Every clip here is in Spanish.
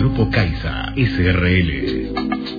Grupo Caixa, SRL.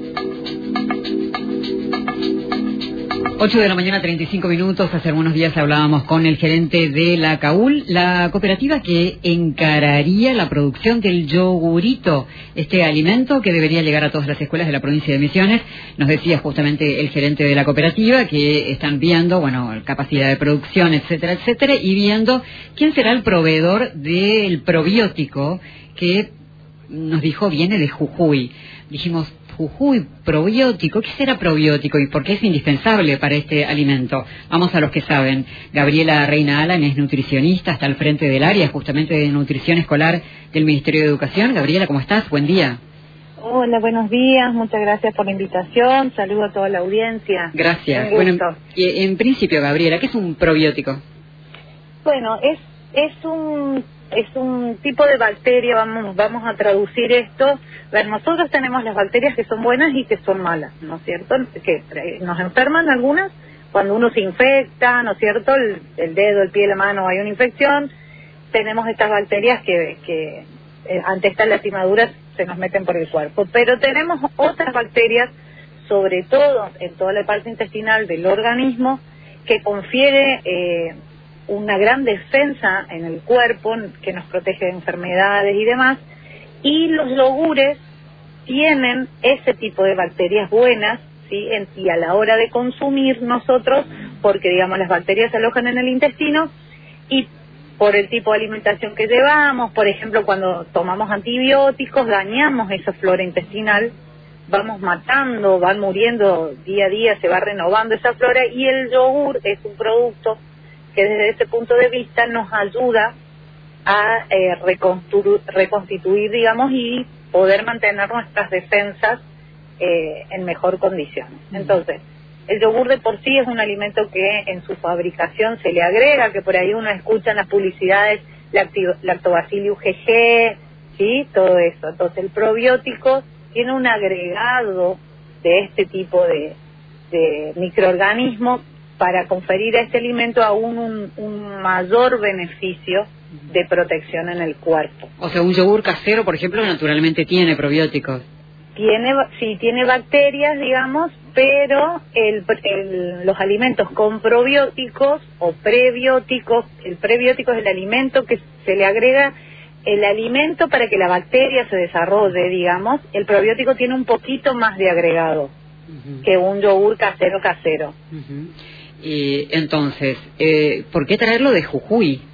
8 de la mañana, 35 minutos. Hace algunos días hablábamos con el gerente de la CAUL, la cooperativa que encararía la producción del yogurito, este alimento que debería llegar a todas las escuelas de la provincia de Misiones. Nos decía justamente el gerente de la cooperativa que están viendo, bueno, capacidad de producción, etcétera, etcétera, y viendo quién será el proveedor del probiótico que nos dijo viene de Jujuy. Dijimos, Jujuy, probiótico, ¿qué será probiótico y por qué es indispensable para este alimento? Vamos a los que saben. Gabriela Reina Alan es nutricionista, está al frente del área justamente de nutrición escolar del Ministerio de Educación. Gabriela, ¿cómo estás? Buen día. Hola, buenos días, muchas gracias por la invitación, saludo a toda la audiencia. Gracias. Bueno, en principio, Gabriela, ¿qué es un probiótico? Bueno, es un tipo de bacteria, vamos a traducir esto. Nosotros tenemos las bacterias que son buenas y que son malas, ¿no es cierto? Que nos enferman algunas cuando uno se infecta, ¿no es cierto? El dedo, el pie, la mano, hay una infección. Tenemos estas bacterias que ante estas lastimaduras se nos meten por el cuerpo. Pero tenemos otras bacterias, sobre todo en toda la parte intestinal del organismo, que confiere una gran defensa en el cuerpo, que nos protege de enfermedades y demás, y los yogures tienen ese tipo de bacterias buenas, ¿sí? Y a la hora de consumir nosotros, porque digamos las bacterias se alojan en el intestino, y por el tipo de alimentación que llevamos, por ejemplo cuando tomamos antibióticos, dañamos esa flora intestinal, vamos matando, van muriendo día a día, se va renovando esa flora, y el yogur es un producto que desde ese punto de vista nos ayuda a reconstituir, digamos, y poder mantener nuestras defensas en mejor condición. Entonces, el yogur de por sí es un alimento que en su fabricación se le agrega, que por ahí uno escucha en las publicidades Lactobacillus GG, ¿sí? Todo eso. Entonces, el probiótico tiene un agregado de este tipo de microorganismos para conferir a este alimento aún un mayor beneficio de protección en el cuerpo. O sea, un yogur casero, por ejemplo, naturalmente tiene probióticos. Sí, tiene bacterias, digamos, pero los alimentos con probióticos o prebióticos, el prebiótico es el alimento que se le agrega el alimento para que la bacteria se desarrolle, digamos. El probiótico tiene un poquito más de agregado que un yogur casero. Y entonces, ¿por qué traerlo de Jujuy?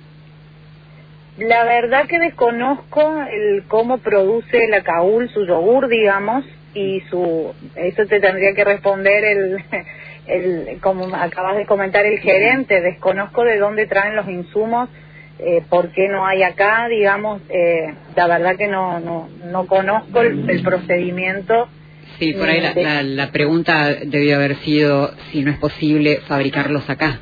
La verdad que desconozco cómo produce la CAUL su yogur, digamos, y eso te tendría que responder como acabas de comentar, el gerente. Desconozco de dónde traen los insumos, por qué no hay acá, digamos. La verdad que no conozco el procedimiento. Sí, por ahí la pregunta debió haber sido si no es posible fabricarlos acá.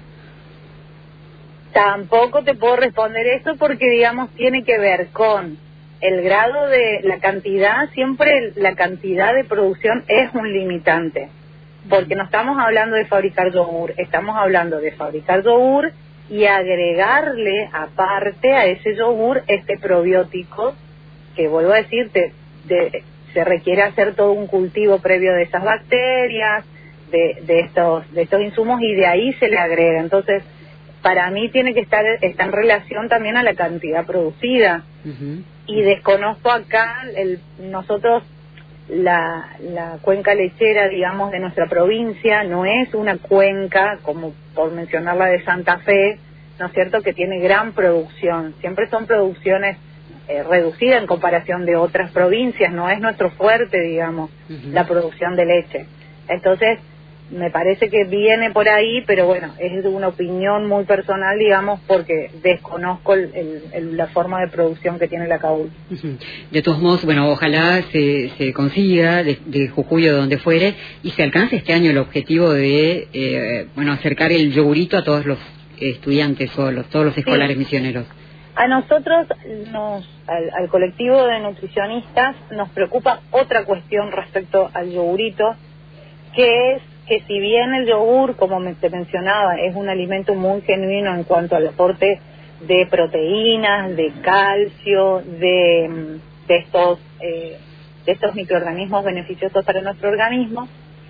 Tampoco te puedo responder eso porque, digamos, tiene que ver con el grado de la cantidad. Siempre la cantidad de producción es un limitante, porque no estamos hablando de fabricar yogur, estamos hablando de fabricar yogur y agregarle aparte a ese yogur este probiótico, que vuelvo a decirte, se requiere hacer todo un cultivo previo de esas bacterias, de estos insumos, y de ahí se le agrega. Entonces, para mí tiene que está en relación también a la cantidad producida. Y desconozco acá, nosotros, la cuenca lechera, digamos, de nuestra provincia, no es una cuenca, como por mencionar la de Santa Fe, ¿no es cierto?, que tiene gran producción. Siempre son producciones reducidas en comparación de otras provincias, no es nuestro fuerte, digamos, la producción de leche. Entonces, me parece que viene por ahí, pero bueno, es una opinión muy personal, digamos, porque desconozco la forma de producción que tiene la CAUL. De todos modos, bueno, ojalá se consiga de Jujuy o de donde fuere y se alcance este año el objetivo de acercar el yogurito a todos los estudiantes o todos los escolares misioneros. A nosotros, al colectivo de nutricionistas, nos preocupa otra cuestión respecto al yogurito, que es que si bien el yogur, como te mencionaba, es un alimento muy genuino en cuanto al aporte de proteínas, de calcio, de estos estos microorganismos beneficiosos para nuestro organismo.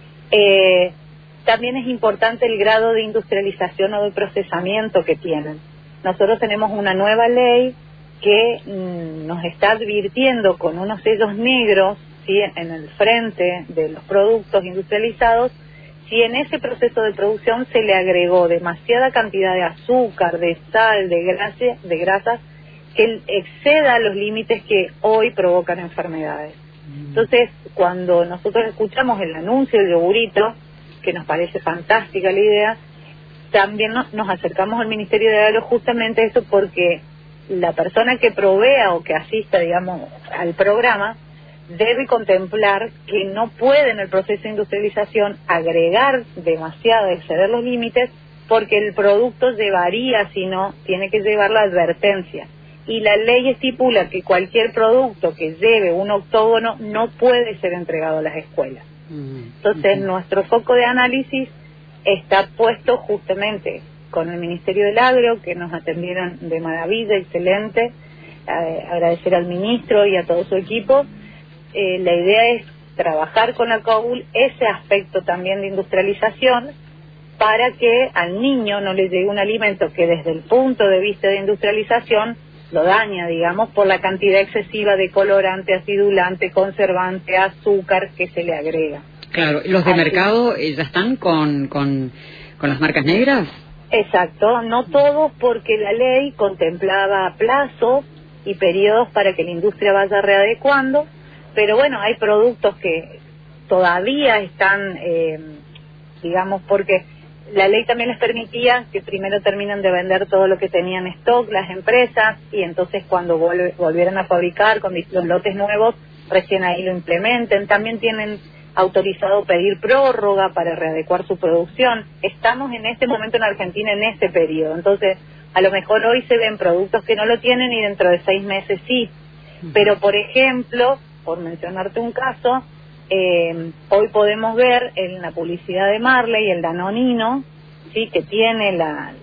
También es importante el grado de industrialización o de procesamiento que tienen. Nosotros tenemos una nueva ley que nos está advirtiendo con unos sellos negros, ¿sí?, en el frente de los productos industrializados, si en ese proceso de producción se le agregó demasiada cantidad de azúcar, de sal, de grasas, que exceda los límites que hoy provocan enfermedades. Entonces, cuando nosotros escuchamos el anuncio del yogurito, que nos parece fantástica la idea, también nos acercamos al Ministerio de Agro justamente eso, porque la persona que provea o que asista, digamos, al programa debe contemplar que no puede en el proceso de industrialización agregar demasiado, exceder los límites, porque el producto llevaría, si no, tiene que llevar la advertencia. Y la ley estipula que cualquier producto que lleve un octógono no puede ser entregado a las escuelas. Entonces, nuestro foco de análisis está puesto justamente con el Ministerio del Agro, que nos atendieron de maravilla, excelente. Agradecer al ministro y a todo su equipo. La idea es trabajar con la CAUL ese aspecto también de industrialización, para que al niño no le llegue un alimento que desde el punto de vista de industrialización lo daña, digamos, por la cantidad excesiva de colorante, acidulante, conservante, azúcar que se le agrega. Claro, ¿los de mercado ya están con las marcas negras? Exacto, no todos, porque la ley contemplaba plazos y periodos para que la industria vaya readecuando, pero bueno, hay productos que todavía están, digamos, porque la ley también les permitía que primero terminen de vender todo lo que tenían en stock las empresas, y entonces cuando volvieran a fabricar con los lotes nuevos, recién ahí lo implementen. También tienen autorizado pedir prórroga para readecuar su producción. Estamos en este momento en Argentina en ese periodo, entonces a lo mejor hoy se ven productos que no lo tienen y dentro de 6 meses sí. Pero por ejemplo, por mencionarte un caso, hoy podemos ver en la publicidad de Marley el Danonino, sí, que tiene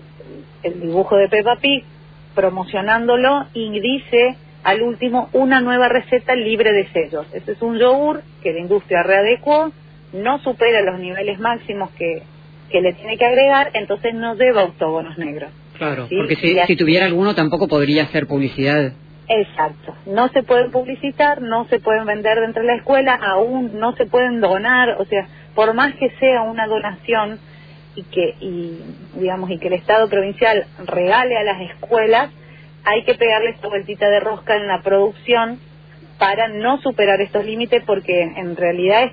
el dibujo de Peppa Pig, promocionándolo, y dice al último una nueva receta libre de sellos. Ese es un yogur que la industria readecuó, no supera los niveles máximos que le tiene que agregar, entonces no lleva octógonos negros. Claro, ¿sí? porque si tuviera alguno tampoco podría hacer publicidad. Exacto, no se pueden publicitar, no se pueden vender dentro de la escuela, aún no se pueden donar, o sea, por más que sea una donación y que el Estado provincial regale a las escuelas, hay que pegarle esta vueltita de rosca en la producción para no superar estos límites, porque en realidad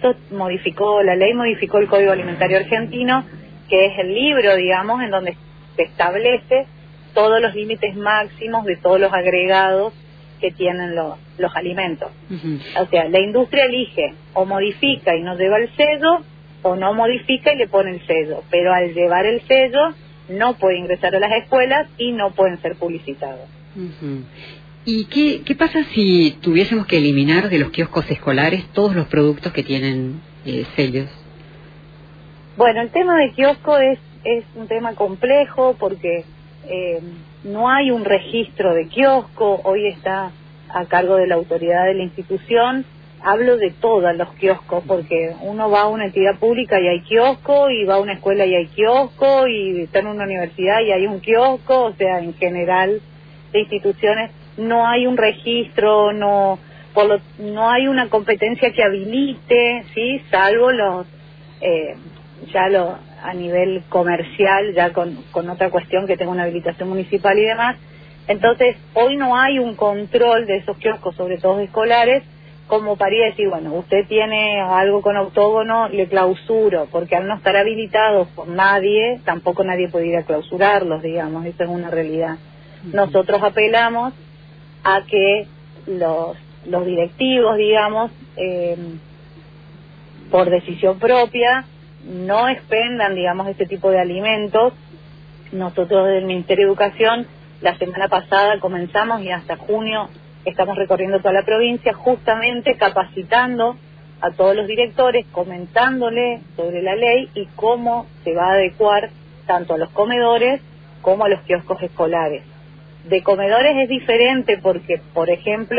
la ley modificó el Código Alimentario Argentino, que es el libro, digamos, en donde se establece todos los límites máximos de todos los agregados que tienen los alimentos. O sea, la industria elige o modifica y no lleva el sello, o no modifica y le pone el sello, pero al llevar el sello no puede ingresar a las escuelas y no pueden ser publicitados. ¿Y qué pasa si tuviésemos que eliminar de los kioscos escolares todos los productos que tienen sellos? Bueno, el tema de kiosco es un tema complejo, porque no hay un registro de kiosco. Hoy está a cargo de la autoridad de la institución. Hablo de todos los kioscos, porque uno va a una entidad pública y hay kiosco, y va a una escuela y hay kiosco, y está en una universidad y hay un kiosco. O sea, en general de instituciones no hay un registro, no hay una competencia que habilite, sí, salvo a nivel comercial, ya con otra cuestión que tenga una habilitación municipal y demás. Entonces, hoy no hay un control de esos kioscos, sobre todo escolares, como para ir a decir, bueno, usted tiene algo con octógono, le clausuro, porque al no estar habilitados por nadie, tampoco nadie puede ir a clausurarlos, digamos, esa es una realidad. Nosotros apelamos a que los directivos, digamos, por decisión propia, no expendan, digamos, este tipo de alimentos. Nosotros desde el Ministerio de Educación la semana pasada comenzamos, y hasta junio estamos recorriendo toda la provincia, justamente capacitando a todos los directores, comentándole sobre la ley y cómo se va a adecuar tanto a los comedores como a los kioscos escolares. De comedores es diferente porque, por ejemplo,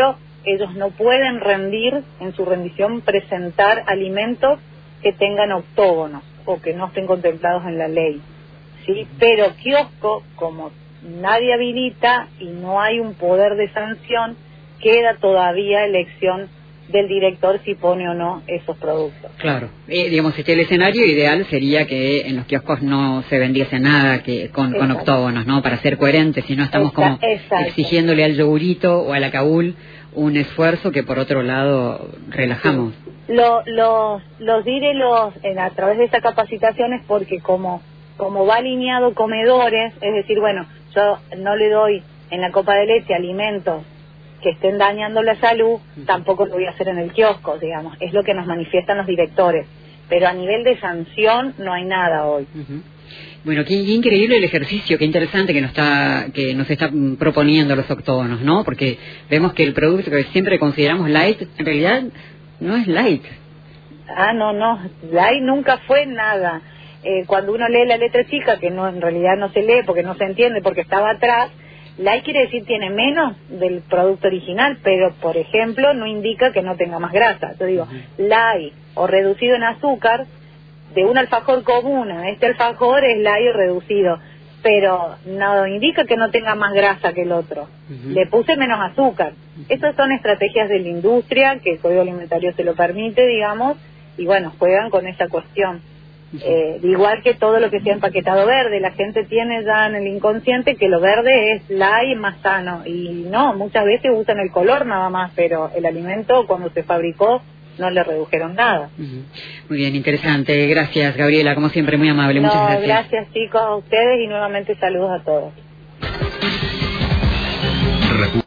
ellos no pueden rendir, en su rendición presentar alimentos que tengan octógonos o que no estén contemplados en la ley, ¿sí? Pero kiosco, como nadie habilita y no hay un poder de sanción, queda todavía elección del director si pone o no esos productos. Claro, digamos, el escenario ideal sería que en los kioscos no se vendiese nada con octógonos, ¿no? Para ser coherentes, si no estamos como exigiéndole al yogurito o a la Kaul un esfuerzo que por otro lado relajamos. Sí. Los diré a través de esta capacitación es porque como va alineado comedores, es decir, bueno, yo no le doy en la copa de leche alimentos que estén dañando la salud, tampoco lo voy a hacer en el kiosco, digamos, es lo que nos manifiestan los directores, pero a nivel de sanción no hay nada hoy. Bueno, qué increíble el ejercicio, qué interesante que nos está proponiendo los octógonos, ¿no? Porque vemos que el producto que siempre consideramos light, en realidad no es light. No, light nunca fue nada. Cuando uno lee la letra chica, que no en realidad no se lee porque no se entiende, porque estaba atrás, light quiere decir tiene menos del producto original, pero por ejemplo no indica que no tenga más grasa. Yo digo, light o reducido en azúcar, de un alfajor común a este alfajor es light o reducido, pero no indica que no tenga más grasa que el otro. Le puse menos azúcar. Esas son estrategias de la industria, que el Código Alimentario se lo permite, digamos, y bueno, juegan con esa cuestión. Igual que todo lo que sea empaquetado verde, la gente tiene ya en el inconsciente que lo verde es light, más sano, y no, muchas veces usan el color nada más, pero el alimento cuando se fabricó no le redujeron nada. Muy bien, interesante. Gracias, Gabriela, como siempre, muy amable. Muchas gracias. Gracias, chicos, a ustedes, y nuevamente saludos a todos.